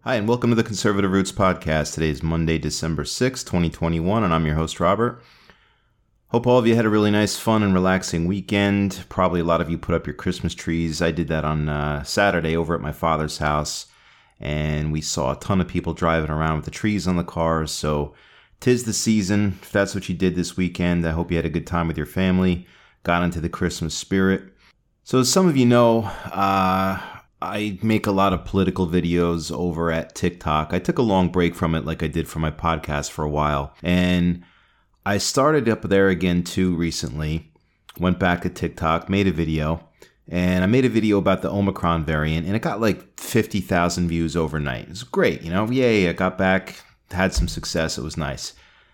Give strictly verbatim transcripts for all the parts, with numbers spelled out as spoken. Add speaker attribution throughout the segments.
Speaker 1: Hi, and welcome to the Conservative Roots Podcast. Today is Monday, December sixth, twenty twenty-one, and I'm your host, Robert. Hope all of you had a really nice, fun, and relaxing weekend. Probably a lot of you put up your Christmas trees. I did that on uh, Saturday over at my father's house, and we saw a ton of people driving around with the trees on the cars, so 'tis the season. If that's what you did this weekend, I hope you had a good time with your family, got into the Christmas spirit. So as some of you know, uh... I make a lot of political videos over at TikTok. I took a long break from it like I did for my podcast for a while. And I started up there again too recently. Went back to TikTok, made a video. And I made a video about the Omicron variant. And it got like fifty thousand views overnight. It was great, you know. Yay, I got back, had some success. It was nice.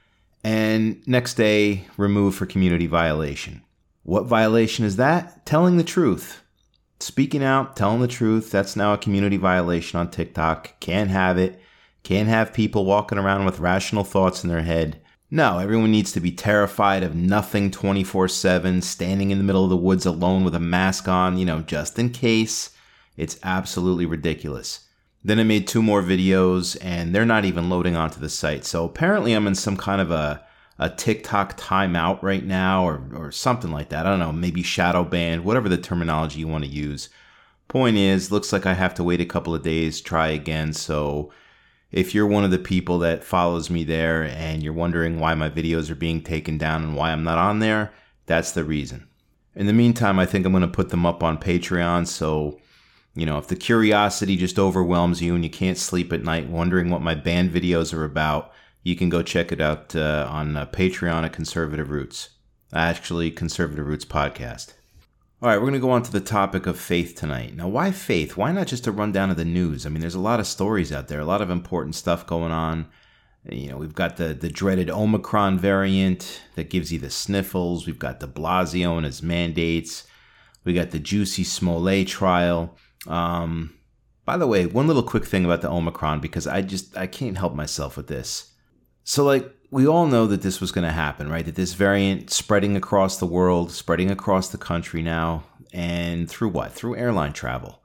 Speaker 1: And next day, removed for community violation. What violation is that? Telling the truth. Speaking out, telling the truth, that's now a community violation on TikTok. Can't have it. Can't have people walking around with rational thoughts in their head. No, everyone needs to be terrified of nothing twenty-four seven, standing in the middle of the woods alone with a mask on, you know, just in case. It's absolutely ridiculous. Then I made two more videos, and they're not even loading onto the site. So apparently I'm in some kind of a a TikTok timeout right now or, or something like that. I don't know, maybe shadow banned, whatever the terminology you want to use. Point is, looks like I have to wait a couple of days, try again. So if you're one of the people that follows me there and you're wondering why my videos are being taken down and why I'm not on there, that's the reason. In the meantime, I think I'm going to put them up on Patreon. So, you know, if the curiosity just overwhelms you and you can't sleep at night wondering what my banned videos are about, you can go check it out uh, on uh, Patreon at Conservative Roots. Actually, Conservative Roots Podcast. All right, we're going to go on to the topic of faith tonight. Now, why faith? Why not just a rundown of the news? I mean, there's a lot of stories out there, a lot of important stuff going on. You know, we've got the, the dreaded Omicron variant that gives you the sniffles. We've got de Blasio and his mandates. We got the Jussie Smollett trial. Um, by the way, one little quick thing about the Omicron, because I just, I can't help myself with this. So, like, we all know that this was going to happen, right? That this variant spreading across the world, spreading across the country now, and through what? Through airline travel.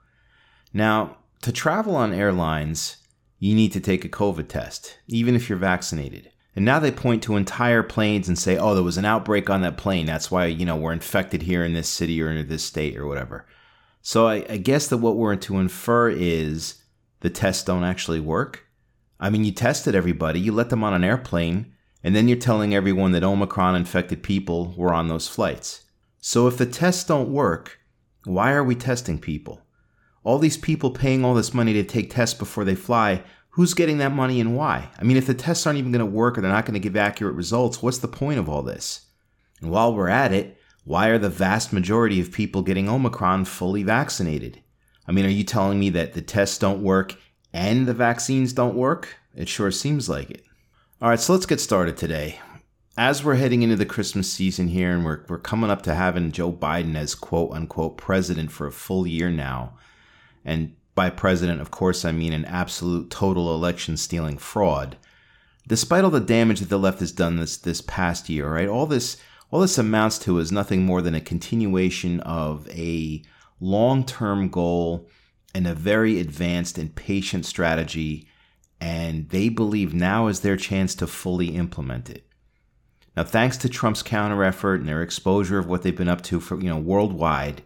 Speaker 1: Now, to travel on airlines, you need to take a COVID test, even if you're vaccinated. And now they point to entire planes and say, oh, there was an outbreak on that plane. That's why, you know, we're infected here in this city or in this state or whatever. So I, I guess that what we're to infer is the tests don't actually work. I mean, you tested everybody, you let them on an airplane, and then you're telling everyone that Omicron-infected people were on those flights. So if the tests don't work, why are we testing people? All these people paying all this money to take tests before they fly, who's getting that money and why? I mean, if the tests aren't even going to work or they're not going to give accurate results, what's the point of all this? And while we're at it, why are the vast majority of people getting Omicron fully vaccinated? I mean, are you telling me that the tests don't work and the vaccines don't work? It sure seems like it. All right, so let's get started today. As we're heading into the Christmas season here, and we're we're coming up to having Joe Biden as quote-unquote president for a full year now, and by president, of course, I mean an absolute total election-stealing fraud. Despite all the damage that the left has done this this past year, right, all this all this amounts to is nothing more than a continuation of a long-term goal and a very advanced and patient strategy, and they believe now is their chance to fully implement it. Now, thanks to Trump's counter effort and their exposure of what they've been up to for, you know, worldwide,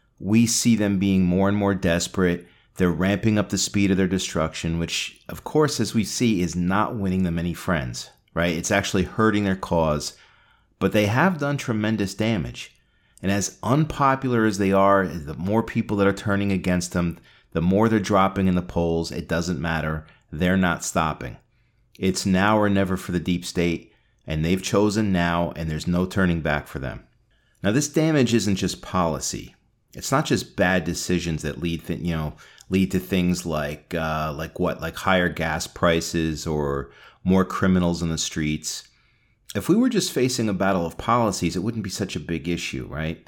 Speaker 1: we see them being more and more desperate. They're ramping up the speed of their destruction, which, of course, as we see, is not winning them any friends, right? It's actually hurting their cause, but they have done tremendous damage. And as unpopular as they are, the more people that are turning against them, the more they're dropping in the polls. It doesn't matter. They're not stopping. It's now or never for the deep state, and they've chosen now, and there's no turning back for them. Now, this damage isn't just policy. It's not just bad decisions that lead, th- you know, lead to things like, uh, like what, like higher gas prices or more criminals in the streets. If we were just facing a battle of policies, it wouldn't be such a big issue, right?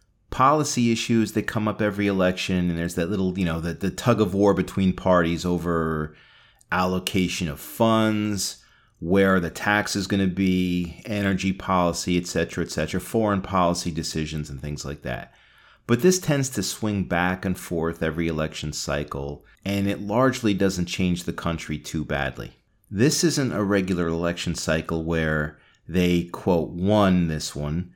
Speaker 1: Policy issues that come up every election, and there's that little, you know, the, the tug of war between parties over allocation of funds, where the tax is going to be, energy policy, et cetera, et cetera, foreign policy decisions and things like that. But this tends to swing back and forth every election cycle, and it largely doesn't change the country too badly. This isn't a regular election cycle where they, quote, won this one,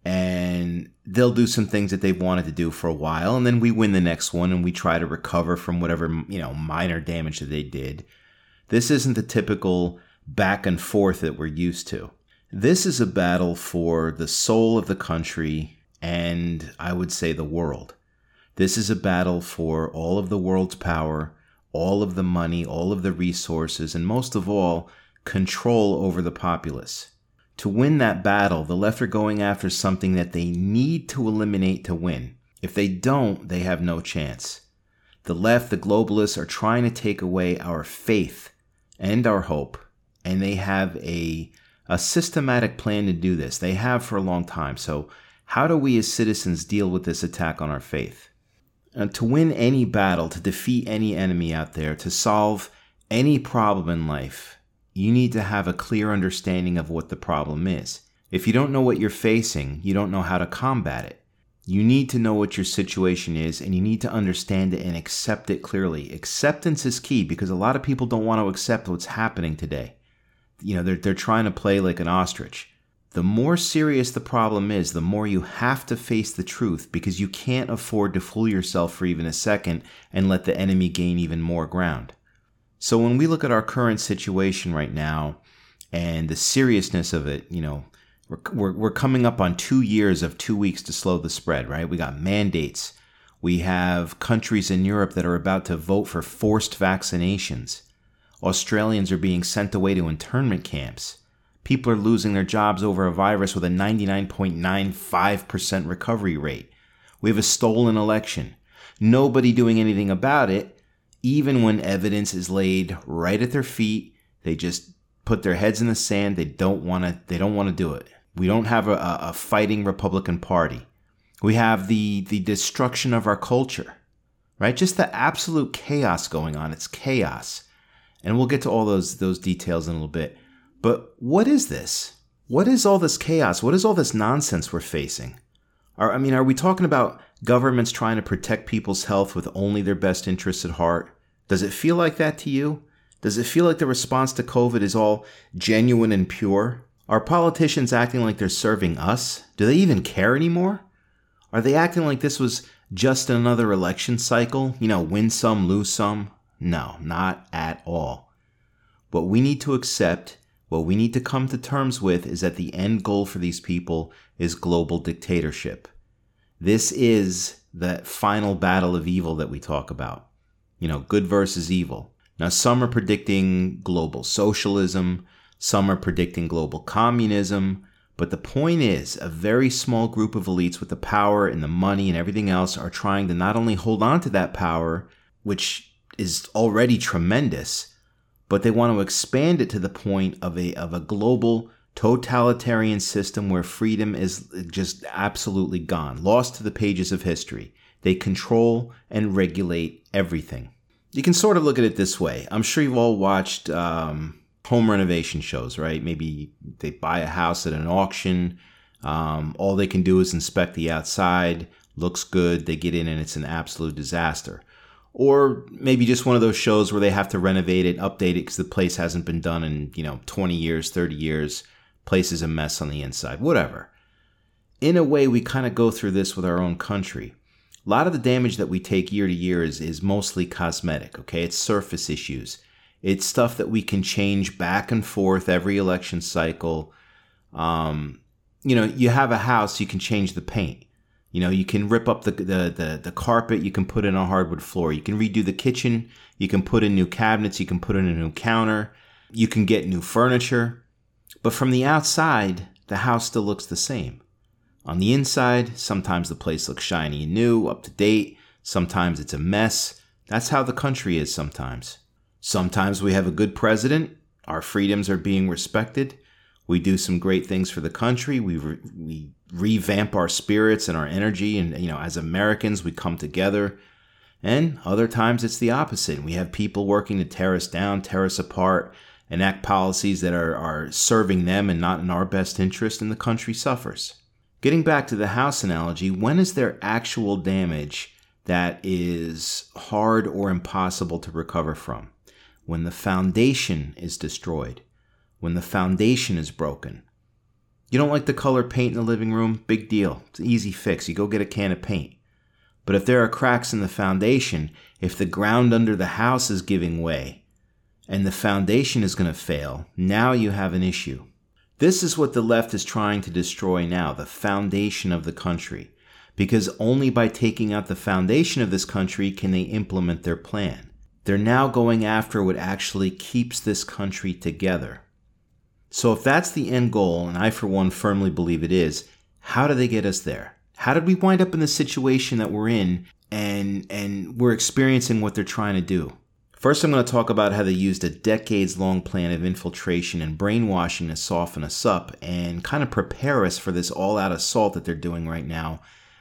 Speaker 1: and they'll do some things that they've wanted to do for a while, and then we win the next one, and we try to recover from whatever, you know, minor damage that they did. This isn't the typical back and forth that we're used to. This is a battle for the soul of the country, and I would say the world. This is a battle for all of the world's power, all of the money, all of the resources, and most of all, control over the populace. To win that battle, the left are going after something that they need to eliminate to win. If they don't, they have no chance. The left, the globalists, are trying to take away our faith and our hope, and they have a, a systematic plan to do this. They have for a long time. So how do we as citizens deal with this attack on our faith? And to win any battle, to defeat any enemy out there, to solve any problem in life, you need to have a clear understanding of what the problem is. If you don't know what you're facing, you don't know how to combat it. You need to know what your situation is, and you need to understand it and accept it clearly. Acceptance is key because a lot of people don't want to accept what's happening today. You know, they're, they're trying to play like an ostrich. The more serious the problem is, the more you have to face the truth because you can't afford to fool yourself for even a second and let the enemy gain even more ground. So when we look at our current situation right now and the seriousness of it, you know, we're, we're, we're coming up on two years of two weeks to slow the spread, right? We got mandates. We have countries in Europe that are about to vote for forced vaccinations. Australians are being sent away to internment camps. People are losing their jobs over a virus with a ninety-nine point nine five percent recovery rate. We have a stolen election. Nobody doing anything about it, even when evidence is laid right at their feet. They just put their heads in the sand. They don't want to. They don't want to do it. We don't have a, a fighting Republican Party. We have the the destruction of our culture, right? Just the absolute chaos going on. It's chaos, and we'll get to all those those details in a little bit. But what is this? What is all this chaos? What is all this nonsense we're facing? Are, I mean, are we talking about governments trying to protect people's health with only their best interests at heart? Does it feel like that to you? Does it feel like the response to COVID is all genuine and pure? Are politicians acting like they're serving us? Do they even care anymore? Are they acting like this was just another election cycle? You know, win some, lose some? No, not at all. What we need to accept, what we need to come to terms with is that the end goal for these people is global dictatorship. This is the final battle of evil that we talk about. You know, good versus evil. Now, some are predicting global socialism. Some are predicting global communism. But the point is, a very small group of elites with the power and the money and everything else are trying to not only hold on to that power, which is already tremendous, but they want to expand it to the point of a of a global totalitarian system where freedom is just absolutely gone, lost to the pages of history. They control and regulate everything. You can sort of look at it this way. I'm sure you've all watched um, home renovation shows, right? Maybe they buy a house at an auction. Um, all they can do is inspect the outside. Looks good. They get in and it's an absolute disaster. Or maybe just one of those shows where they have to renovate it, update it because the place hasn't been done in, you know, twenty years, thirty years. Place is a mess on the inside, whatever. In a way, we kind of go through this with our own country. A lot of the damage that we take year to year is, is mostly cosmetic, okay? It's surface issues. It's stuff that we can change back and forth every election cycle. Um, you know, you have a house, you can change the paint. You know, you can rip up the, the the the carpet, you can put in a hardwood floor. You can redo the kitchen, you can put in new cabinets, you can put in a new counter, you can get new furniture. But from the outside, the house still looks the same. On the inside, sometimes the place looks shiny and new, up to date. Sometimes it's a mess. That's how the country is sometimes. Sometimes we have a good president. Our freedoms are being respected. We do some great things for the country. We re- we revamp our spirits and our energy. And, you know, as Americans, we come together. And other times it's the opposite. We have people working to tear us down, tear us apart, enact policies that are, are serving them and not in our best interest, and the country suffers. Getting back to the house analogy, when is there actual damage that is hard or impossible to recover from? When the foundation is destroyed, when the foundation is broken. You don't like the color paint in the living room? Big deal. It's an easy fix. You go get a can of paint. But if there are cracks in the foundation, if the ground under the house is giving way, and the foundation is going to fail, now you have an issue. This is what the left is trying to destroy now, the foundation of the country. Because only by taking out the foundation of this country can they implement their plan. They're now going after what actually keeps this country together. So if that's the end goal, and I for one firmly believe it is, how do they get us there? How did we wind up in the situation that we're in and and we're experiencing what they're trying to do? First, I'm going to talk about how they used a decades-long plan of infiltration and brainwashing to soften us up and kind of prepare us for this all-out assault that they're doing right now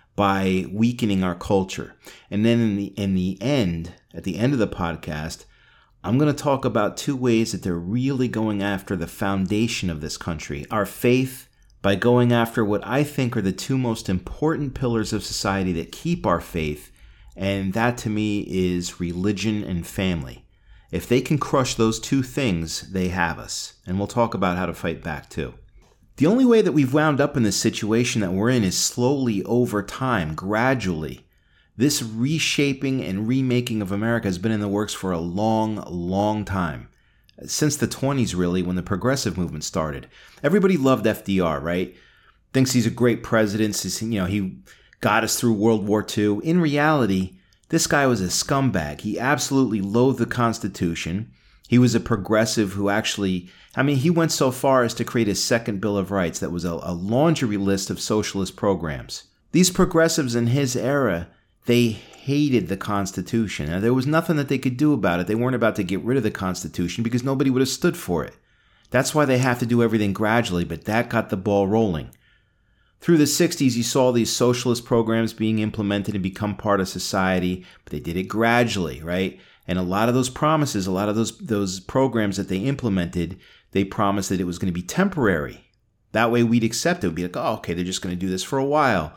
Speaker 1: by weakening our culture. And then in the in the end, at the end of the podcast, I'm going to talk about two ways that they're really going after the foundation of this country, our faith, by going after what I think are the two most important pillars of society that keep our faith, and that to me is religion and family. If they can crush those two things, they have us. And we'll talk about how to fight back too. The only way that we've wound up in this situation that we're in is slowly over time, gradually. This reshaping and remaking of America has been in the works for a long, long time. Since the twenties, really, when the progressive movement started. Everybody loved F D R, right? Thinks he's a great president. You know, he got us through World War Two. In reality, this guy was a scumbag. He absolutely loathed the Constitution. He was a progressive who actually, I mean, he went so far as to create a second Bill of Rights that was a, a laundry list of socialist programs. These progressives in his era, they hated the Constitution. Now, there was nothing that they could do about it. They weren't about to get rid of the Constitution because nobody would have stood for it. That's why they have to do everything gradually, but that got the ball rolling. Through the sixties, you saw these socialist programs being implemented and become part of society, but they did it gradually, right? And a lot of those promises, a lot of those those programs that they implemented, they promised that it was going to be temporary. That way we'd accept it. We'd be like, oh, okay, they're just going to do this for a while.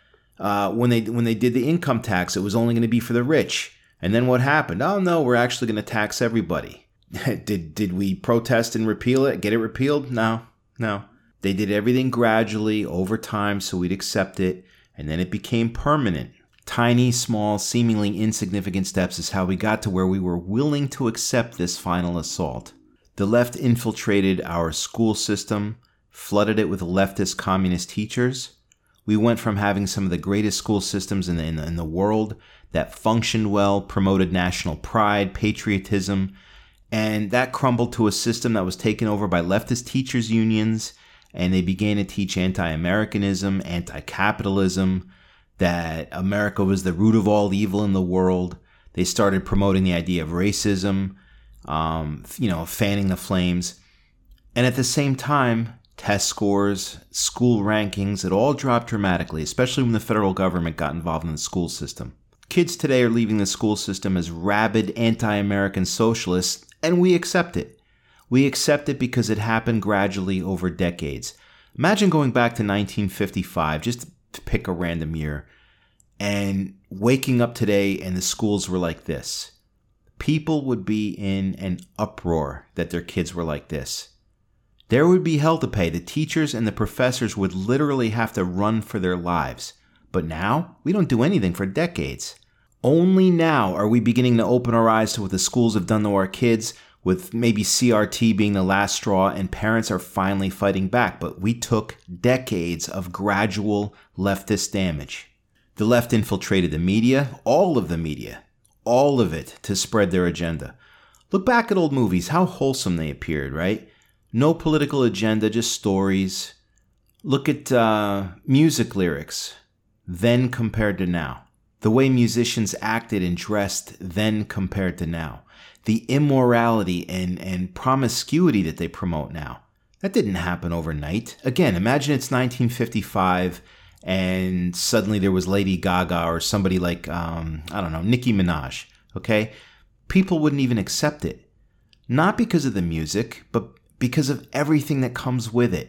Speaker 1: Uh, when they when they did the income tax, it was only going to be for the rich. And then what happened? Oh, no, we're actually going to tax everybody. did did we protest and repeal it, get it repealed? No, no. They did everything gradually over time so we'd accept it, and then it became permanent. Tiny, small, seemingly insignificant steps is how we got to where we were willing to accept this final assault. The left infiltrated our school system, flooded it with leftist communist teachers. We went from having some of the greatest school systems in the, in the, in the world that functioned well, promoted national pride, patriotism, and that crumbled to a system that was taken over by leftist teachers' unions, and they began to teach anti-Americanism, anti-capitalism, that America was the root of all evil in the world. They started promoting the idea of racism, um, you know, fanning the flames. And at the same time, test scores, school rankings, it all dropped dramatically, especially when the federal government got involved in the school system. Kids today are leaving the school system as rabid anti-American socialists, and we accept it. We accept it because it happened gradually over decades. Imagine going back to nineteen fifty-five, just to pick a random year, and waking up today and the schools were like this. People would be in an uproar that their kids were like this. There would be hell to pay. The teachers and the professors would literally have to run for their lives. But now, we don't do anything for decades. Only now are we beginning to open our eyes to what the schools have done to our kids, with maybe C R T being the last straw, and parents are finally fighting back. But we took decades of gradual leftist damage. The left infiltrated the media, all of the media, all of it, to spread their agenda. Look back at old movies, how wholesome they appeared, right? No political agenda, just stories. Look at uh, music lyrics, then compared to now. The way musicians acted and dressed then compared to now. The immorality and, and promiscuity that they promote now. That didn't happen overnight. Again, imagine it's nineteen fifty-five and suddenly there was Lady Gaga or somebody like, um, I don't know, Nicki Minaj, okay? People wouldn't even accept it. Not because of the music, but because of everything that comes with it.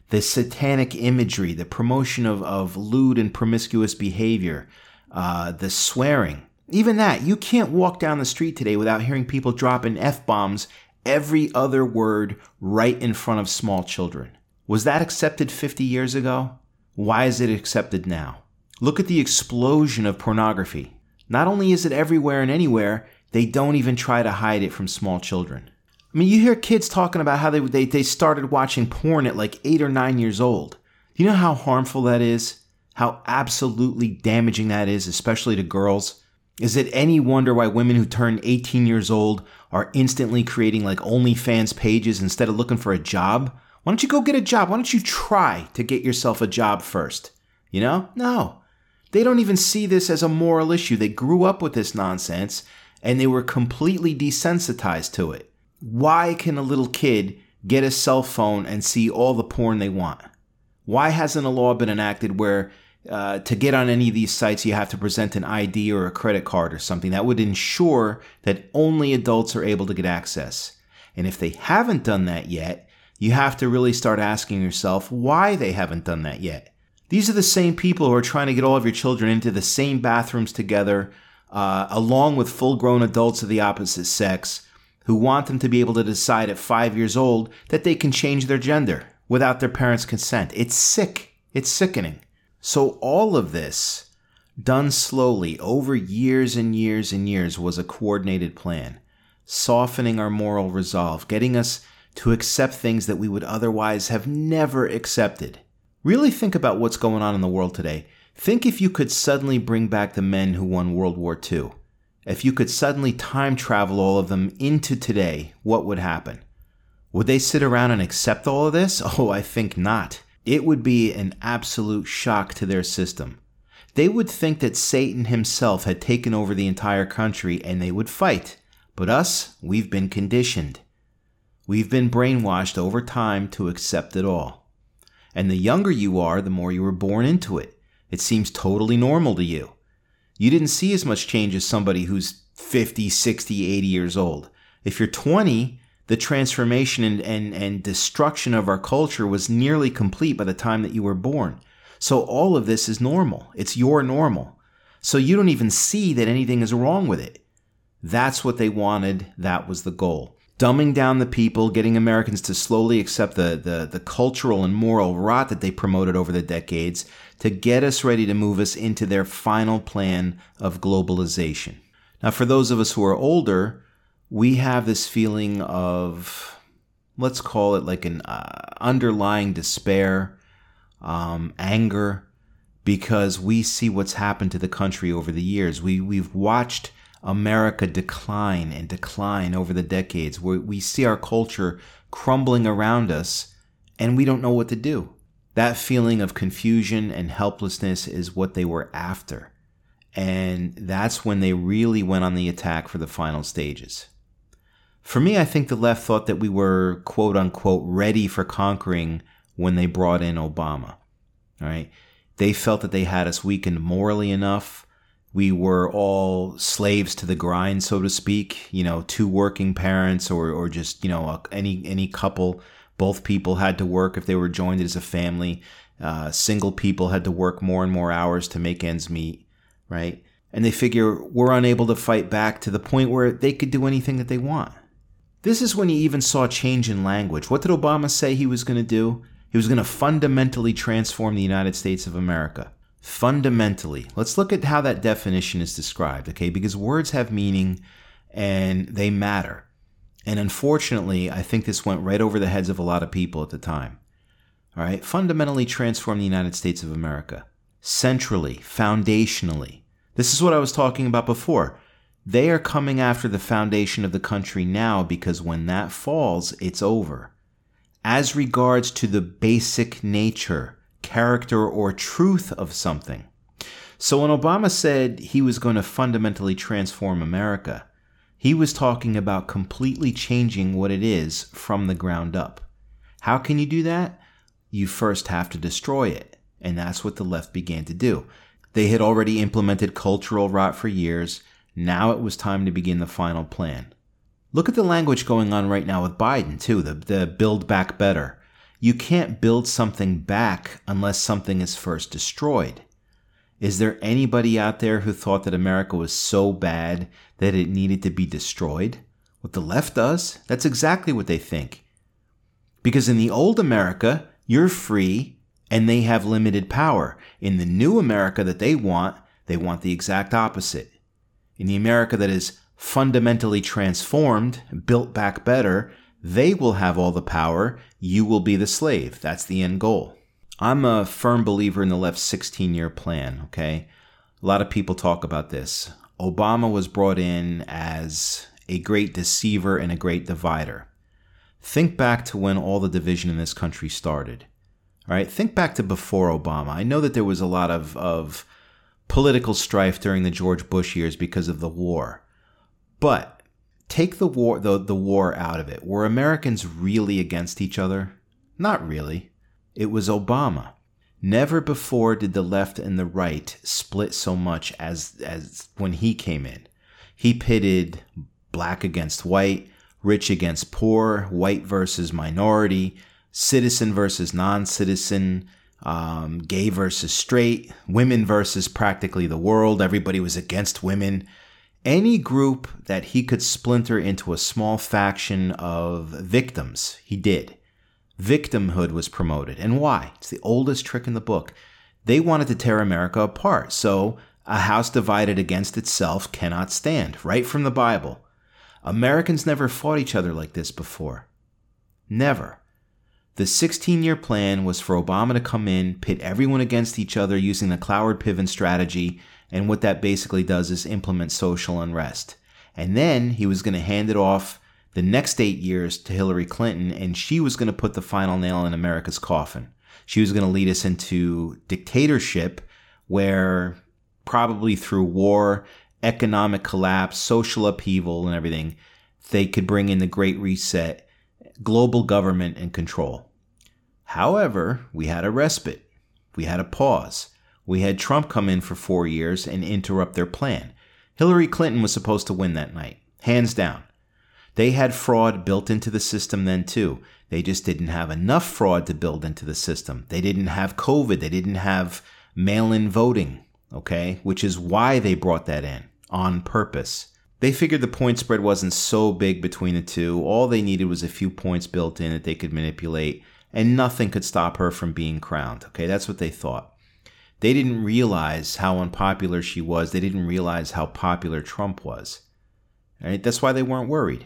Speaker 1: the satanic imagery, the promotion of, of lewd and promiscuous behavior, uh, the swearing. Even that, you can't walk down the street today without hearing people dropping F-bombs every other word right in front of small children. Was that accepted fifty years ago? Why is it accepted now? Look at the explosion of pornography. Not only is it everywhere and anywhere, they don't even try to hide it from small children. I mean, you hear kids talking about how they, they, they started watching porn at like eight or nine years old. Do you know how harmful that is? How absolutely damaging that is, especially to girls? Is it any wonder why women who turn eighteen years old are instantly creating like OnlyFans pages instead of looking for a job? Why don't you go get a job? Why don't you try to get yourself a job first? You know? No. They don't even see this as a moral issue. They grew up with this nonsense and they were completely desensitized to it. Why can a little kid get a cell phone and see all the porn they want? Why hasn't a law been enacted where uh, to get on any of these sites you have to present an I D or a credit card or something that would ensure that only adults are able to get access? And if they haven't done that yet, you have to really start asking yourself why they haven't done that yet. These are the same people who are trying to get all of your children into the same bathrooms together, uh, along with full-grown adults of the opposite sex, who want them to be able to decide at five years old that they can change their gender without their parents' consent. It's sick. It's sickening. So all of this, done slowly over years and years and years, was a coordinated plan, softening our moral resolve, getting us to accept things that we would otherwise have never accepted. Really think about what's going on in the world today. Think if you could suddenly bring back the men who won World War Two. If you could suddenly time travel all of them into today, what would happen? Would they sit around and accept all of this? Oh, I think not. It would be an absolute shock to their system. They would think that Satan himself had taken over the entire country and they would fight. But us, we've been conditioned. We've been brainwashed over time to accept it all. And the younger you are, the more you were born into it. It seems totally normal to you. You didn't see as much change as somebody who's fifty, sixty, eighty years old. If you're twenty, the transformation and, and, and destruction of our culture was nearly complete by the time that you were born. So all of this is normal. It's your normal. So you don't even see that anything is wrong with it. That's what they wanted. That was the goal. Dumbing down the people, getting Americans to slowly accept the, the, the cultural and moral rot that they promoted over the decades to get us ready to move us into their final plan of globalization. Now, for those of us who are older, we have this feeling of, let's call it like an uh, underlying despair, um, anger, because we see what's happened to the country over the years. We, we've watched America decline and decline over the decades, where we see our culture crumbling around us and we don't know what to do. That feeling of confusion and helplessness is what they were after. And that's when they really went on the attack for the final stages. For me, I think the left thought that we were, quote unquote, ready for conquering when they brought in Obama. All right. They felt that they had us weakened morally enough. We were all slaves to the grind, so to speak. You know, two working parents or or just, you know, any any couple. Both people had to work if they were joined as a family. Uh, single people had to work more and more hours to make ends meet, right? And they figure we're unable to fight back to the point where they could do anything that they want. This is when you even saw change in language. What did Obama say he was going to do? He was going to fundamentally transform the United States of America. Fundamentally. Let's look at how that definition is described, okay? Because words have meaning and they matter. And unfortunately, I think this went right over the heads of a lot of people at the time. All right? Fundamentally transform the United States of America. Centrally, foundationally. This is what I was talking about before. They are coming after the foundation of the country now because when that falls, it's over. As regards to the basic nature, character, or truth of something. So when Obama said he was going to fundamentally transform America, he was talking about completely changing what it is from the ground up. How can you do that? You first have to destroy it. And that's what the left began to do. They had already implemented cultural rot for years. Now it was time to begin the final plan. Look at the language going on right now with Biden, too, the, the Build Back Better. You can't build something back unless something is first destroyed. Is there anybody out there who thought that America was so bad that it needed to be destroyed? What the left does, that's exactly what they think. Because in the old America, you're free and they have limited power. In the new America that they want, they want the exact opposite. In the America that is fundamentally transformed, built back better, they will have all the power. You will be the slave. That's the end goal. I'm a firm believer in the left's sixteen-year plan, okay? A lot of people talk about this. Obama was brought in as a great deceiver and a great divider. Think back to when all the division in this country started. All right, think back to before Obama. I know that there was a lot of, of political strife during the George Bush years because of the war. But take the war, the, the war out of it. Were Americans really against each other? Not really. It was Obama. Never before did the left and the right split so much as, as when he came in. He pitted black against white, rich against poor, white versus minority, citizen versus non-citizen, um, gay versus straight, women versus practically the world. Everybody was against women. Any group that he could splinter into a small faction of victims, he did. Victimhood was promoted. And why? It's the oldest trick in the book. They wanted to tear America apart. So a house divided against itself cannot stand. Right from the Bible. Americans never fought each other like this before. Never. The sixteen-year plan was for Obama to come in, pit everyone against each other using the Cloward-Piven strategy, and what that basically does is implement social unrest. And then he was going to hand it off the next eight years to Hillary Clinton, and she was going to put the final nail in America's coffin. She was going to lead us into dictatorship where probably through war, economic collapse, social upheaval, and everything, they could bring in the Great Reset, global government and control. However, we had a respite. We had a pause. We had Trump come in for four years and interrupt their plan. Hillary Clinton was supposed to win that night, hands down. They had fraud built into the system then too. They just didn't have enough fraud to build into the system. They didn't have COVID. They didn't have mail-in voting, okay? Which is why they brought that in, on purpose. They figured the point spread wasn't so big between the two. All they needed was a few points built in that they could manipulate, and nothing could stop her from being crowned, okay? That's what they thought. They didn't realize how unpopular she was. They didn't realize how popular Trump was. All right? That's why they weren't worried.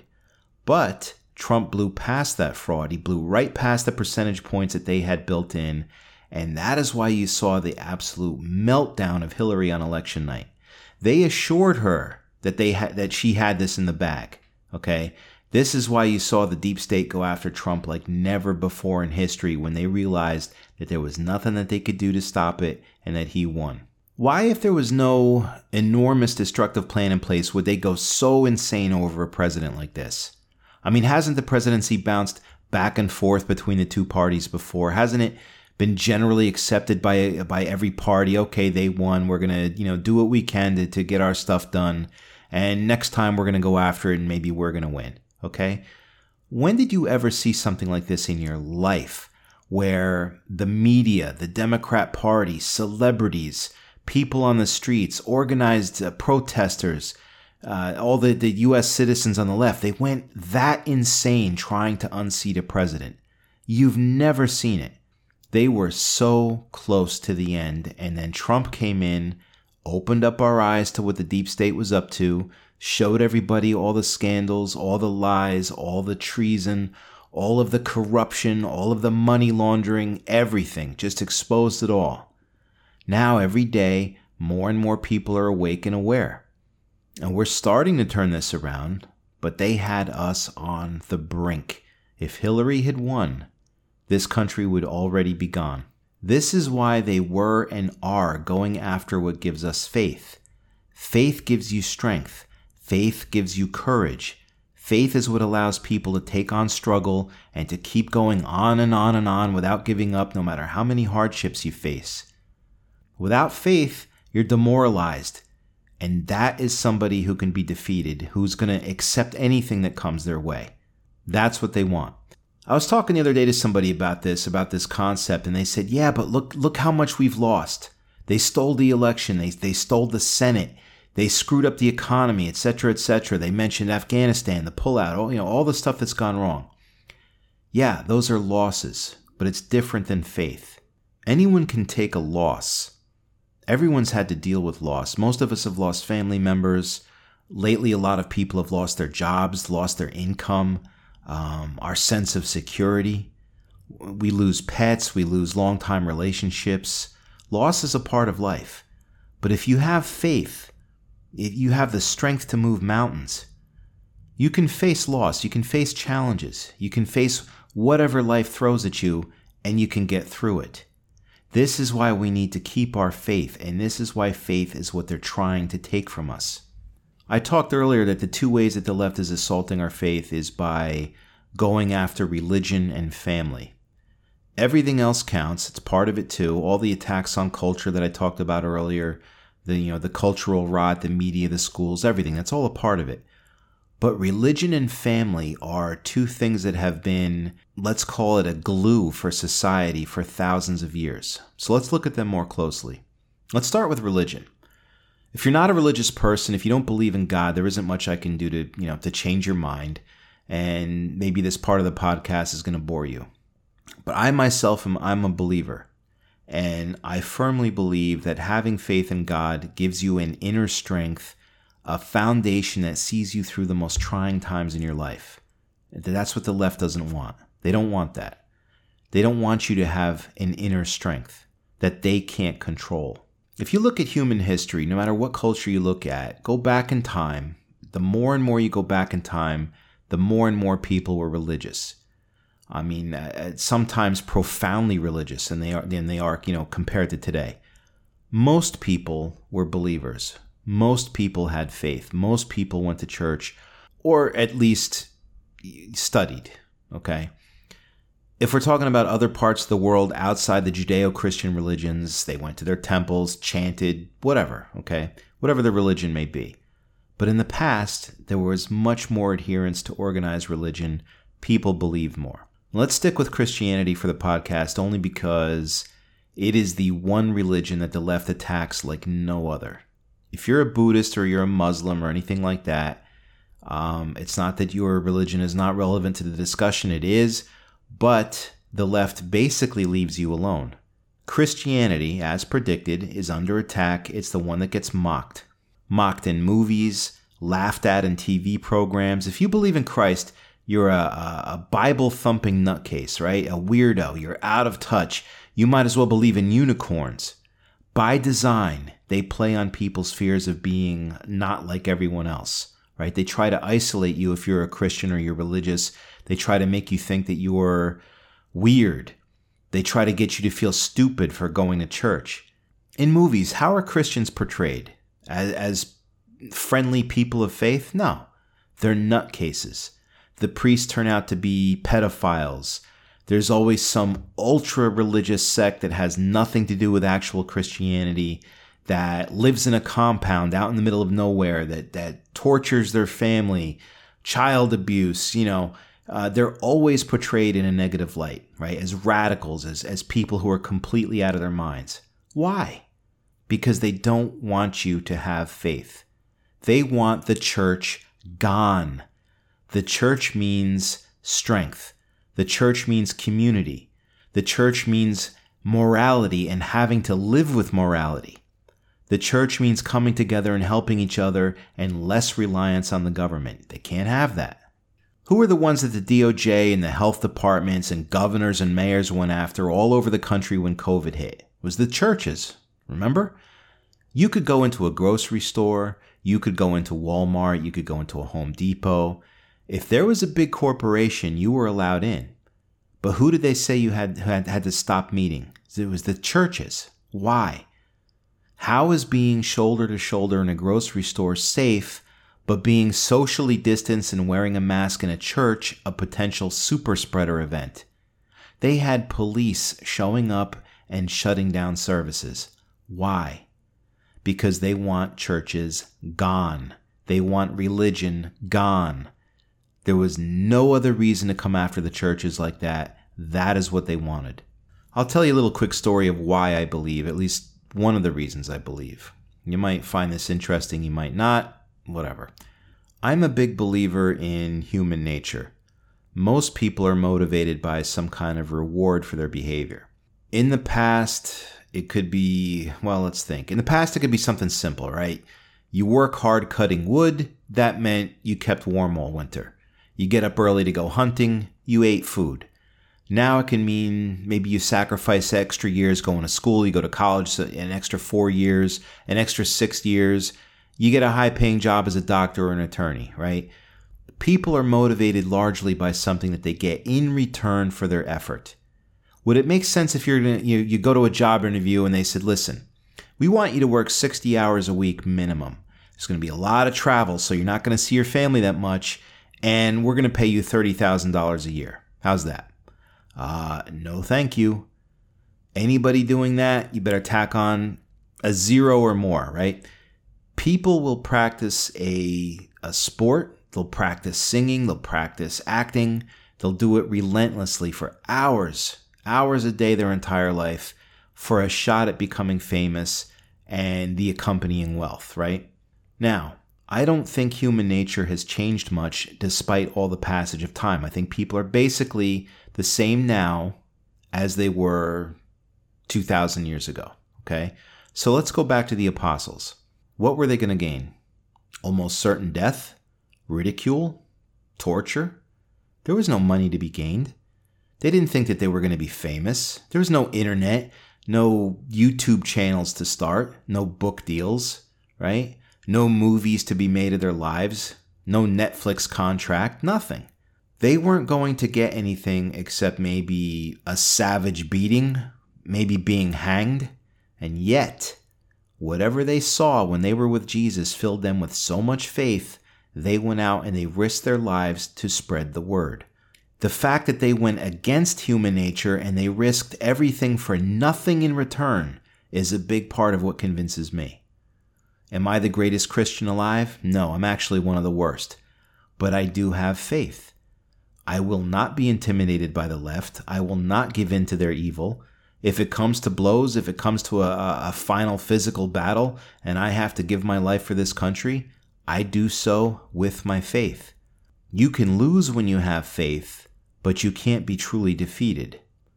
Speaker 1: But Trump blew past that fraud. He blew right past the percentage points that they had built in. And that is why you saw the absolute meltdown of Hillary on election night. They assured her that they had that she had this in the bag. Okay? This is why you saw the deep state go after Trump like never before in history when they realized that there was nothing that they could do to stop it and that he won. Why, if there was no enormous destructive plan in place, would they go so insane over a president like this? I mean, hasn't the presidency bounced back and forth between the two parties before? Hasn't it been generally accepted by by every party? Okay, they won. We're going to, you know, do what we can to, to get our stuff done. And next time we're going to go after it and maybe we're going to win. Okay? When did you ever see something like this in your life where the media, the Democrat Party, celebrities, people on the streets, organized uh, protesters, Uh, all the, the U S citizens on the left, they went that insane trying to unseat a president? You've never seen it. They were so close to the end, and then Trump came in, opened up our eyes to what the deep state was up to, showed everybody all the scandals, all the lies, all the treason, all of the corruption, all of the money laundering, everything, just exposed it all. Now, every day, more and more people are awake and aware. And we're starting to turn this around, but they had us on the brink. If Hillary had won, this country would already be gone. This is why they were and are going after what gives us faith. Faith gives you strength. Faith gives you courage. Faith is what allows people to take on struggle and to keep going on and on and on without giving up no matter how many hardships you face. Without faith, you're demoralized. And that is somebody who can be defeated, who's going to accept anything that comes their way. That's what they want. I was talking the other day to somebody about this, about this concept, and they said, yeah, but look look how much we've lost. They stole the election. They, they stole the Senate. They screwed up the economy, et cetera, et cetera. They mentioned Afghanistan, the pullout, all, you know, all the stuff that's gone wrong. Yeah, those are losses, but it's different than faith. Anyone can take a loss. Everyone's had to deal with loss. Most of us have lost family members. Lately, a lot of people have lost their jobs, lost their income, um, our sense of security. We lose pets. We lose long-time relationships. Loss is a part of life. But if you have faith, if you have the strength to move mountains, you can face loss. You can face challenges. You can face whatever life throws at you, and you can get through it. This is why we need to keep our faith, and this is why faith is what they're trying to take from us. I talked earlier that the two ways that the left is assaulting our faith is by going after religion and family. Everything else counts. It's part of it too. All the attacks on culture that I talked about earlier, the you know the cultural rot, the media, the schools, everything, that's all a part of it. But religion and family are two things that have been, let's call it a glue for society for thousands of years. So let's look at them more closely. Let's start with religion. If you're not a religious person, if you don't believe in God, there isn't much I can do to, you know, to change your mind. And maybe this part of the podcast is going to bore you. But I myself am I'm a believer. And I firmly believe that having faith in God gives you an inner strength, a foundation that sees you through the most trying times in your life. That's what the left doesn't want. They don't want that. They don't want you to have an inner strength that they can't control. If you look at human history, no matter what culture you look at, go back in time, the more and more you go back in time, the more and more people were religious. I mean, uh, sometimes profoundly religious, and they are, and they are, you know, compared to today. Most people were believers. Most people had faith. Most people went to church, or at least studied, okay? If we're talking about other parts of the world outside the Judeo-Christian religions, they went to their temples, chanted, whatever, okay? Whatever the religion may be. But in the past, there was much more adherence to organized religion. People believed more. Let's stick with Christianity for the podcast only because it is the one religion that the left attacks like no other. If you're a Buddhist or you're a Muslim or anything like that, um, it's not that your religion is not relevant to the discussion. It is. But the left basically leaves you alone. Christianity, as predicted, is under attack. It's the one that gets mocked. Mocked in movies, laughed at in T V programs. If you believe in Christ, you're a, a Bible-thumping nutcase, right? A weirdo. You're out of touch. You might as well believe in unicorns. By design, they play on people's fears of being not like everyone else, right? They try to isolate you if you're a Christian or you're religious. They try to make you think that you're weird. They try to get you to feel stupid for going to church. In movies, how are Christians portrayed? As, as friendly people of faith? No. They're nutcases. The priests turn out to be pedophiles. There's always some ultra-religious sect that has nothing to do with actual Christianity, that lives in a compound out in the middle of nowhere, that, that tortures their family, child abuse, you know. Uh, they're always portrayed in a negative light, right? As radicals, as, as people who are completely out of their minds. Why? Because they don't want you to have faith. They want the church gone. The church means strength. The church means community. The church means morality and having to live with morality. The church means coming together and helping each other and less reliance on the government. They can't have that. Who are the ones that the D O J and the health departments and governors and mayors went after all over the country when COVID hit? It was the churches, remember? You could go into a grocery store, you could go into Walmart, you could go into a Home Depot. If there was a big corporation, you were allowed in. But who did they say you had, had, had to stop meeting? It was the churches. Why? How is being shoulder to shoulder in a grocery store safe, but being socially distanced and wearing a mask in a church a potential super spreader event? They had police showing up and shutting down services. Why? Because they want churches gone. They want religion gone. There was no other reason to come after the churches like that. That is what they wanted. I'll tell you a little quick story of why I believe, at least one of the reasons I believe. You might find this interesting, you might not, whatever. I'm a big believer in human nature. Most people are motivated by some kind of reward for their behavior. In the past, it could be, well, let's think. In the past, it could be something simple, right? You work hard cutting wood. That meant you kept warm all winter. You get up early to go hunting. You ate food. Now it can mean maybe you sacrifice extra years going to school. You go to college, so an extra four years, an extra six years. You get a high-paying job as a doctor or an attorney, right? People are motivated largely by something that they get in return for their effort. Would it make sense if you're gonna, you, you go to a job interview and they said, listen, we want you to work sixty hours a week minimum. There's going to be a lot of travel, so you're not going to see your family that much, and we're going to pay you thirty thousand dollars a year. How's that? Uh, no, thank you. Anybody doing that, you better tack on a zero or more, right? People will practice a, a sport. They'll practice singing. They'll practice acting. They'll do it relentlessly for hours, hours a day their entire life for a shot at becoming famous and the accompanying wealth, right? Now, I don't think human nature has changed much despite all the passage of time. I think people are basically the same now as they were two thousand years ago, okay? So let's go back to the apostles. What were they going to gain? Almost certain death? Ridicule? Torture? There was no money to be gained. They didn't think that they were going to be famous. There was no internet, no YouTube channels to start, no book deals, right? No movies to be made of their lives, no Netflix contract, nothing. They weren't going to get anything except maybe a savage beating, maybe being hanged, and yet, whatever they saw when they were with Jesus filled them with so much faith, they went out and they risked their lives to spread the word. The fact that they went against human nature and they risked everything for nothing in return is a big part of what convinces me. Am I the greatest Christian alive? No, I'm actually one of the worst. But I do have faith. I will not be intimidated by the left. I will not give in to their evil. If it comes to blows, if it comes to a, a final physical battle, and I have to give my life for this country, I do so with my faith. You can lose when you have faith, but you can't be truly defeated.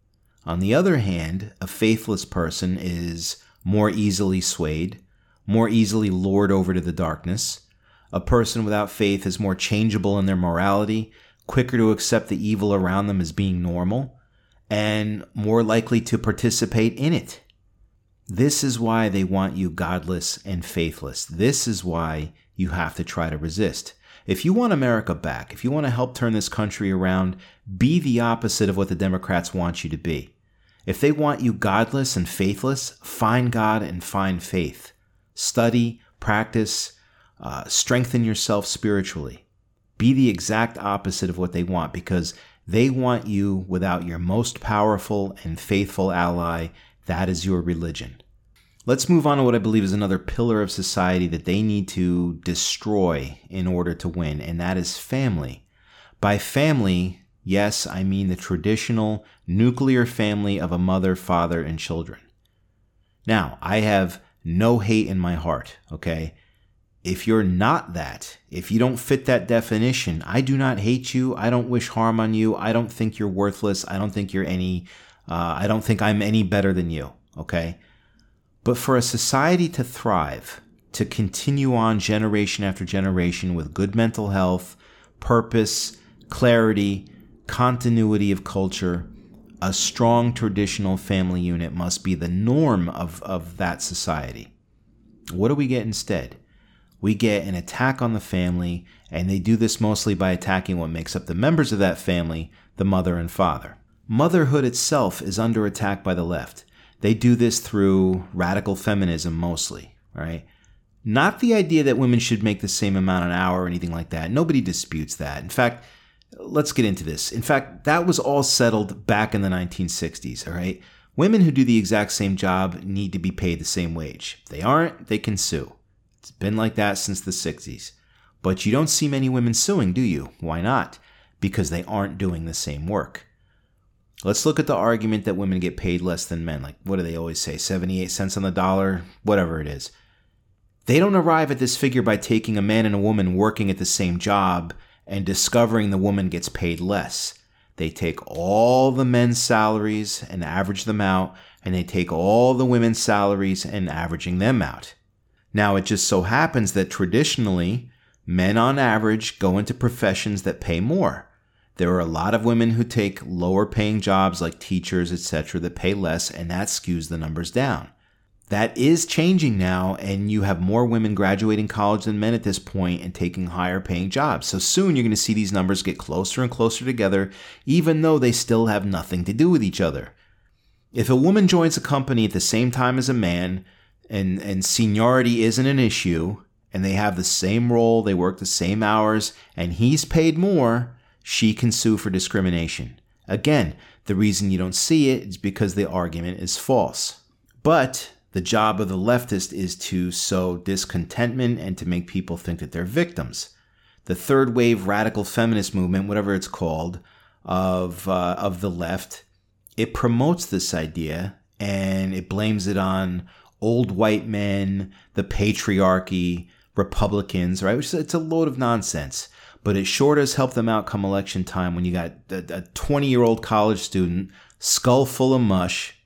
Speaker 1: On the other hand, a faithless person is more easily swayed, more easily lured over to the darkness. A person without faith is more changeable in their morality, quicker to accept the evil around them as being normal, and more likely to participate in it. This is why they want you godless and faithless. This is why you have to try to resist. If you want America back, if you want to help turn this country around, be the opposite of what the Democrats want you to be. If they want you godless and faithless, find God and find faith. Study, practice, uh, strengthen yourself spiritually. Be the exact opposite of what they want, because they want you without your most powerful and faithful ally. That is your religion. Let's move on to what I believe is another pillar of society that they need to destroy in order to win, and that is family. By family, yes, I mean the traditional nuclear family of a mother, father, and children. Now, I have no hate in my heart, okay? If you're not that, if you don't fit that definition, I do not hate you. I don't wish harm on you. I don't think you're worthless. I don't think you're any, uh, I don't think I'm any better than you, okay? But for a society to thrive, to continue on generation after generation with good mental health, purpose, clarity, continuity of culture, a strong traditional family unit must be the norm of, of that society. What do we get instead? We get an attack on the family, and they do this mostly by attacking what makes up the members of that family, the mother and father. Motherhood itself is under attack by the left. They do this through radical feminism mostly, right? Not the idea that women should make the same amount an hour or anything like that. Nobody disputes that. In fact, let's get into this. In fact, that was all settled back in the nineteen sixties, all right? Women who do the exact same job need to be paid the same wage. If they aren't, they can sue. It's been like that since the sixties. But you don't see many women suing, do you? Why not? Because they aren't doing the same work. Let's look at the argument that women get paid less than men. Like, what do they always say? seventy-eight cents on the dollar? Whatever it is. They don't arrive at this figure by taking a man and a woman working at the same job and discovering the woman gets paid less. They take all the men's salaries and average them out, and they take all the women's salaries and averaging them out. Now, it just so happens that traditionally, men on average go into professions that pay more. There are a lot of women who take lower paying jobs like teachers, et cetera, that pay less, and that skews the numbers down. That is changing now, and you have more women graduating college than men at this point and taking higher paying jobs. So soon you're going to see these numbers get closer and closer together, even though they still have nothing to do with each other. If a woman joins a company at the same time as a man, and, and seniority isn't an issue, and they have the same role, they work the same hours, and he's paid more, she can sue for discrimination. Again, the reason you don't see it is because the argument is false. But the job of the leftist is to sow discontentment and to make people think that they're victims. The third wave radical feminist movement, whatever it's called, of uh, of the left, it promotes this idea and it blames it on old white men, the patriarchy, Republicans, right? Which is, it's a load of nonsense. But it sure does help them out come election time when you got a twenty-year-old college student, skull full of mush,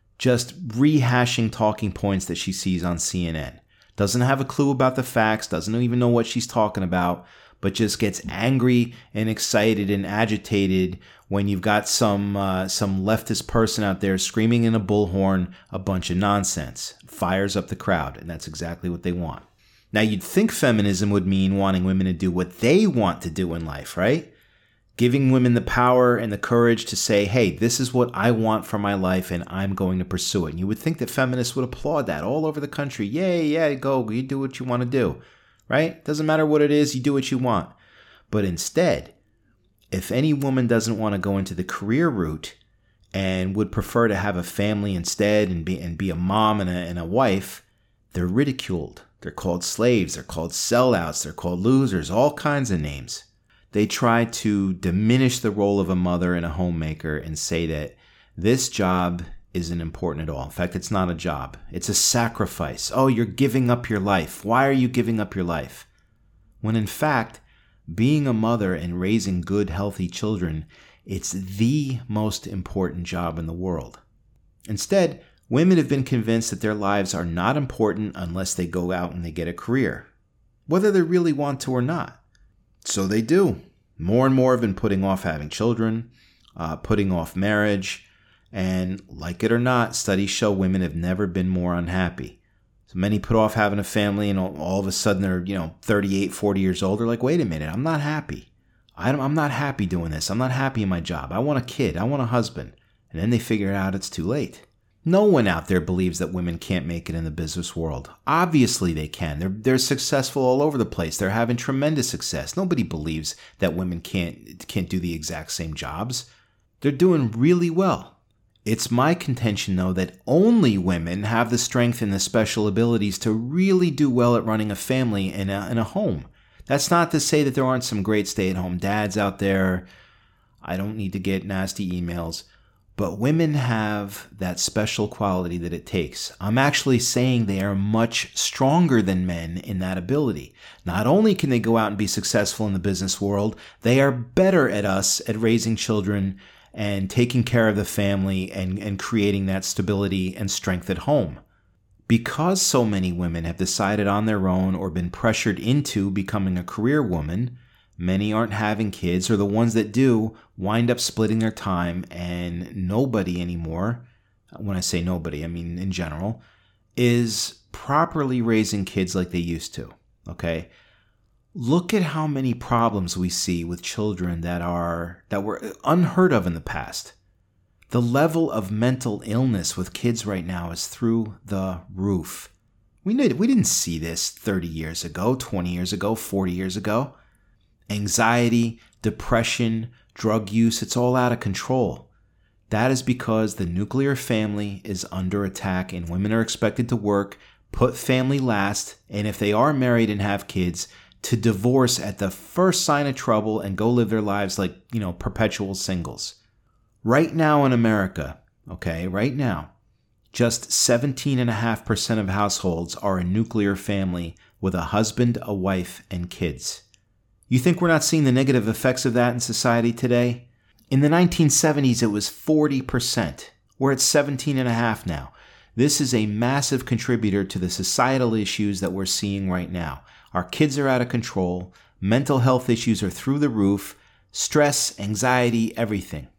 Speaker 1: just rehashing talking points that she sees on C N N. Doesn't have a clue about the facts, doesn't even know what she's talking about, but just gets angry and excited and agitated when you've got some uh, some leftist person out there screaming in a bullhorn a bunch of nonsense. Fires up the crowd, and that's exactly what they want. Now, you'd think feminism would mean wanting women to do what they want to do in life, right? Giving women the power and the courage to say, hey, this is what I want for my life and I'm going to pursue it. And you would think that feminists would applaud that all over the country. Yay, yeah, go, you do what you want to do, right? Doesn't matter what it is, you do what you want. But instead, if any woman doesn't want to go into the career route and would prefer to have a family instead and be, and be a mom and a, and a wife, they're ridiculed. They're called slaves, they're called sellouts, they're called losers, all kinds of names. They try to diminish the role of a mother and a homemaker and say that this job isn't important at all. In fact, it's not a job. It's a sacrifice. Oh, you're giving up your life. Why are you giving up your life? When in fact, being a mother and raising good, healthy children, it's the most important job in the world. Instead, women have been convinced that their lives are not important unless they go out and they get a career, whether they really want to or not. So they do. More and more have been putting off having children, uh, putting off marriage, and like it or not, studies show women have never been more unhappy. So many put off having a family and all, all of a sudden they're, you know, thirty-eight, forty years old. They're like, wait a minute, I'm not happy. I don't, I'm not happy doing this. I'm not happy in my job. I want a kid. I want a husband. And then they figure out it's too late. No one out there believes that women can't make it in the business world. Obviously they can. They're they're successful all over the place. They're having tremendous success. Nobody believes that women can't can't do the exact same jobs. They're doing really well. It's my contention, though, that only women have the strength and the special abilities to really do well at running a family in a, in a home. That's not to say that there aren't some great stay-at-home dads out there. I don't need to get nasty emails. But women have that special quality that it takes. I'm actually saying they are much stronger than men in that ability. Not only can they go out and be successful in the business world, they are better at us at raising children and taking care of the family and, and creating that stability and strength at home. Because so many women have decided on their own or been pressured into becoming a career woman, many aren't having kids, or the ones that do wind up splitting their time, and nobody anymore, when I say nobody, I mean in general, is properly raising kids like they used to, okay? Look at how many problems we see with children that are that were unheard of in the past. The level of mental illness with kids right now is through the roof. We did, we didn't see this thirty years ago, twenty years ago, forty years ago. Anxiety, depression, drug use, it's all out of control. That is because the nuclear family is under attack and women are expected to work, put family last, and if they are married and have kids, to divorce at the first sign of trouble and go live their lives like, you know, perpetual singles. Right now in America, okay, right now, just seventeen point five percent of households are a nuclear family with a husband, a wife, and kids. You think we're not seeing the negative effects of that in society today? In the nineteen seventies, it was forty percent. We're at seventeen point five now. This is a massive contributor to the societal issues that we're seeing right now. Our kids are out of control. Mental health issues are through the roof. Stress, anxiety, everything.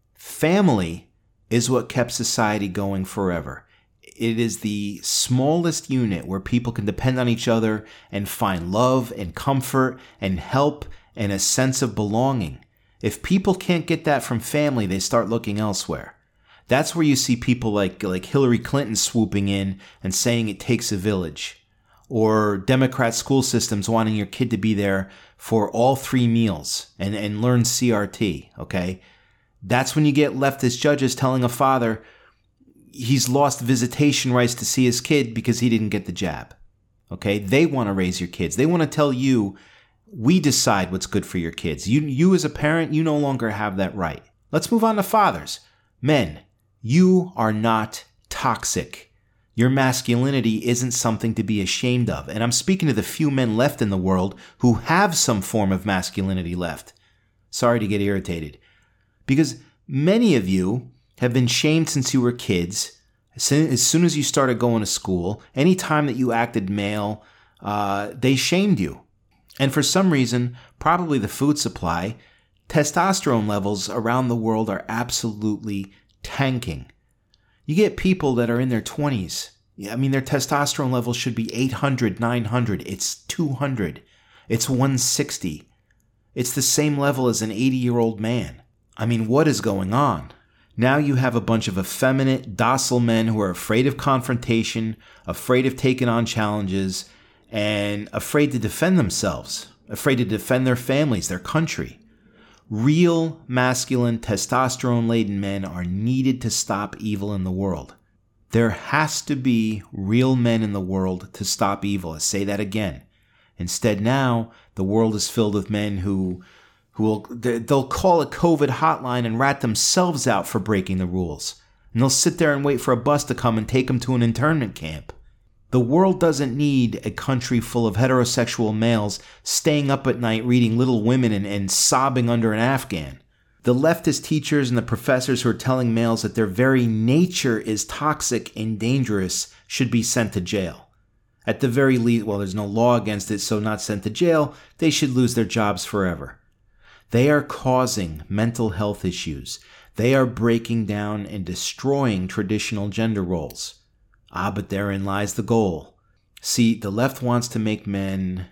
Speaker 1: Family is what kept society going forever. It is the smallest unit where people can depend on each other and find love and comfort and help and a sense of belonging. If people can't get that from family, they start looking elsewhere. That's where you see people like, like Hillary Clinton swooping in and saying it takes a village. Or Democrat school systems wanting your kid to be there for all three meals and, and learn C R T, okay? That's when you get leftist judges telling a father he's lost visitation rights to see his kid because he didn't get the jab. Okay? They want to raise your kids. They want to tell you, we decide what's good for your kids. You, you as a parent, you no longer have that right. Let's move on to fathers. Men, you are not toxic. Your masculinity isn't something to be ashamed of. And I'm speaking to the few men left in the world who have some form of masculinity left. Sorry to get irritated. Because many of you have been shamed since you were kids. As soon as you started going to school, any time that you acted male, uh, they shamed you. And for some reason, probably the food supply, testosterone levels around the world are absolutely tanking. You get people that are in their twenties. I mean, their testosterone levels should be eight hundred, nine hundred. It's two hundred. It's one sixty. It's the same level as an eighty-year-old man. I mean, what is going on? Now you have a bunch of effeminate, docile men who are afraid of confrontation, afraid of taking on challenges, and afraid to defend themselves, afraid to defend their families, their country. Real, masculine, testosterone-laden men are needed to stop evil in the world. There has to be real men in the world to stop evil. I say that again. Instead now, the world is filled with men who who will, they'll call a COVID hotline and rat themselves out for breaking the rules. And they'll sit there and wait for a bus to come and take them to an internment camp. The world doesn't need a country full of heterosexual males staying up at night reading Little Women and, and sobbing under an Afghan. The leftist teachers and the professors who are telling males that their very nature is toxic and dangerous should be sent to jail. At the very least, well, there's no law against it, so not sent to jail, they should lose their jobs forever. They are causing mental health issues. They are breaking down and destroying traditional gender roles. Ah, but therein lies the goal. See, the left wants to make men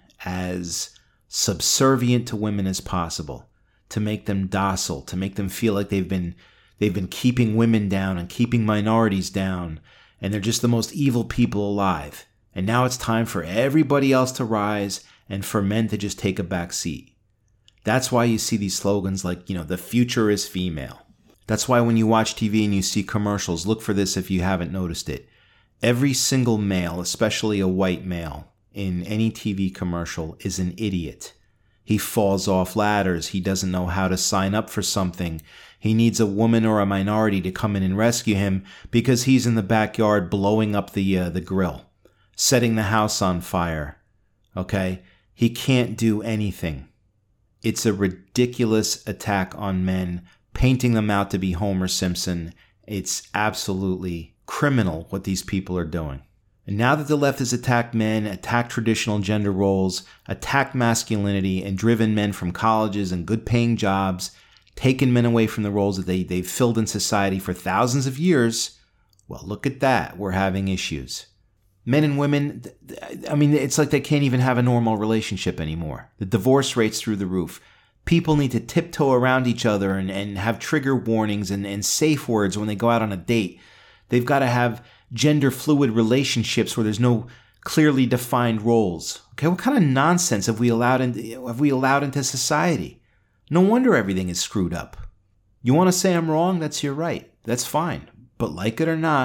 Speaker 1: as subservient to women as possible, to make them docile, to make them feel like they've been they've been keeping women down and keeping minorities down, and they're just the most evil people alive. And now it's time for everybody else to rise and for men to just take a back seat. That's why you see these slogans like, you know, the future is female. That's why when you watch T V and you see commercials, look for this if you haven't noticed it. Every single male, especially a white male, in any T V commercial is an idiot. He falls off ladders. He doesn't know how to sign up for something. He needs a woman or a minority to come in and rescue him because he's in the backyard blowing up the uh, the grill, setting the house on fire. Okay? He can't do anything. It's a ridiculous attack on men, painting them out to be Homer Simpson. It's absolutely criminal what these people are doing. And now that the left has attacked men, attacked traditional gender roles, attacked masculinity, and driven men from colleges and good-paying jobs, taken men away from the roles that they, they've filled in society for thousands of years, well, look at that. We're having issues. Men and women, I mean, it's like they can't even have a normal relationship anymore. The divorce rate's through the roof. People need to tiptoe around each other and, and have trigger warnings and, and safe words when they go out on a date. They've got to have gender fluid relationships where there's no clearly defined roles. Okay, what kind of nonsense have we allowed in, have we allowed into society? No wonder everything is screwed up. You want to say I'm wrong? That's your right. That's fine. But like it or not,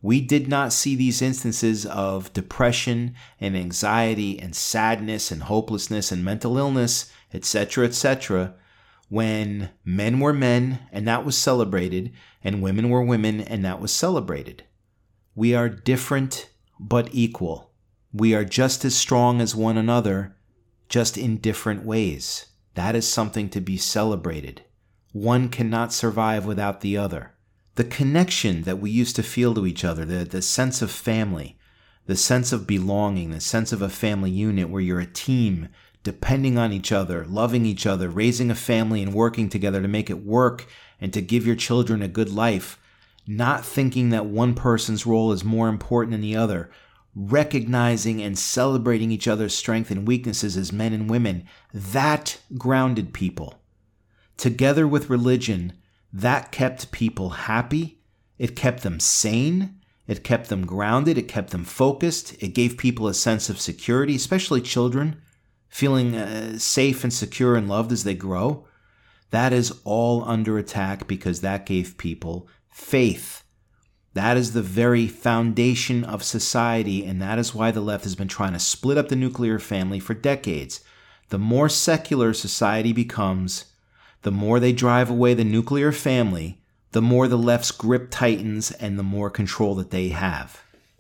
Speaker 1: We did not see these instances of depression and anxiety and sadness and hopelessness and mental illness, et cetera, et cetera, when men were men and that was celebrated, and women were women and that was celebrated. We are different but equal. We are just as strong as one another, just in different ways. That is something to be celebrated. One cannot survive without the other. The connection that we used to feel to each other, the, the sense of family, the sense of belonging, the sense of a family unit where you're a team, depending on each other, loving each other, raising a family and working together to make it work and to give your children a good life, not thinking that one person's role is more important than the other, recognizing and celebrating each other's strengths and weaknesses as men and women, that grounded people. Together with religion, that kept people happy, it kept them sane, it kept them grounded, it kept them focused, it gave people a sense of security, especially children, feeling uh, safe and secure and loved as they grow. That is all under attack because that gave people faith. That is the very foundation of society, and that is why the left has been trying to split up the nuclear family for decades. The more secular society becomes, the more they drive away the nuclear family, the more the left's grip tightens and the more control that they have.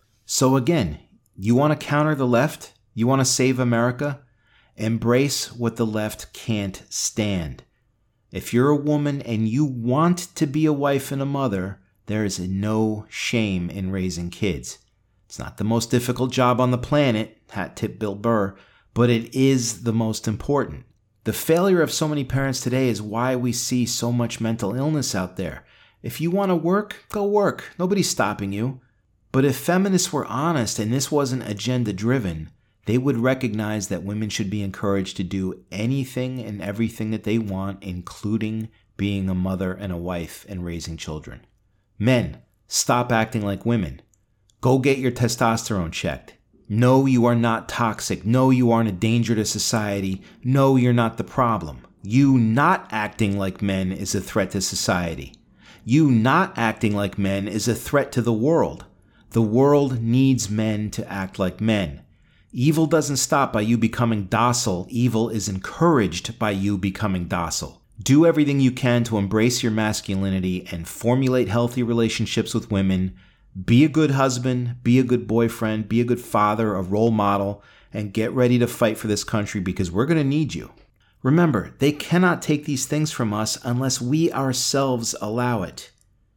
Speaker 1: So again, you want to counter the left? You want to save America? Embrace what the left can't stand. If you're a woman and you want to be a wife and a mother, there is no shame in raising kids. It's not the most difficult job on the planet, hat tip Bill Burr, but it is the most important. The failure of so many parents today is why we see so much mental illness out there. If you want to work, go work. Nobody's stopping you. But if feminists were honest and this wasn't agenda-driven, they would recognize that women should be encouraged to do anything and everything that they want, including being a mother and a wife and raising children. Men, stop acting like women. Go get your testosterone checked. No, you are not toxic. No, you aren't a danger to society. No, you're not the problem. You not acting like men is a threat to society. You not acting like men is a threat to the world. The world needs men to act like men. Evil doesn't stop by you becoming docile. Evil is encouraged by you becoming docile. Do everything you can to embrace your masculinity and formulate healthy relationships with women. Be a good husband, be a good boyfriend, be a good father, a role model, and get ready to fight for this country because we're going to need you. Remember, they cannot take these things from us unless we ourselves allow it.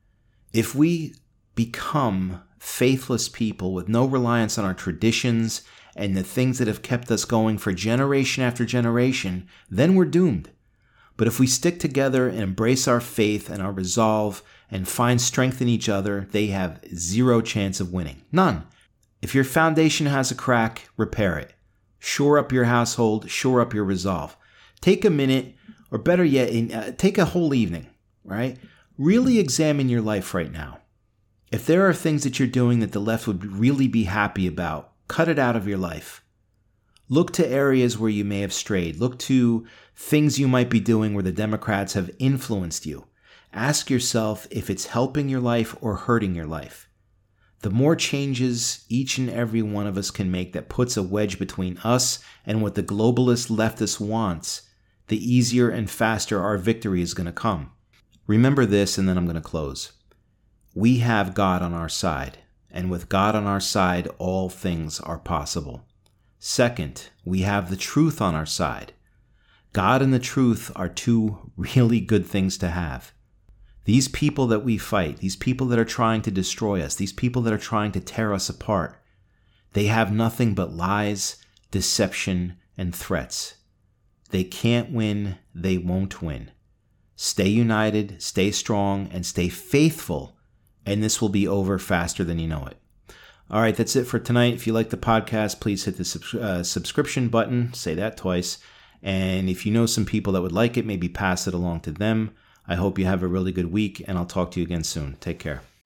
Speaker 1: If we become faithless people with no reliance on our traditions and the things that have kept us going for generation after generation, then we're doomed. But if we stick together and embrace our faith and our resolve and find strength in each other, they have zero chance of winning. None. If your foundation has a crack, repair it. Shore up your household, shore up your resolve. Take a minute, or better yet, in, uh, take a whole evening, right? Really examine your life right now. If there are things that you're doing that the left would really be happy about, cut it out of your life. Look to areas where you may have strayed. Look to things you might be doing where the Democrats have influenced you. Ask yourself if it's helping your life or hurting your life. The more changes each and every one of us can make that puts a wedge between us and what the globalist leftist wants, the easier and faster our victory is going to come. Remember this, and then I'm going to close. We have God on our side, and with God on our side, all things are possible. Second, we have the truth on our side. God and the truth are two really good things to have. These people that we fight, these people that are trying to destroy us, these people that are trying to tear us apart, they have nothing but lies, deception, and threats. They can't win, they won't win. Stay united, stay strong, and stay faithful, and this will be over faster than you know it. All right, that's it for tonight. If you like the podcast, please hit the sub- uh, subscription button. Say that twice. And if you know some people that would like it, maybe pass it along to them. I hope you have a really good week, and I'll talk to you again soon. Take care.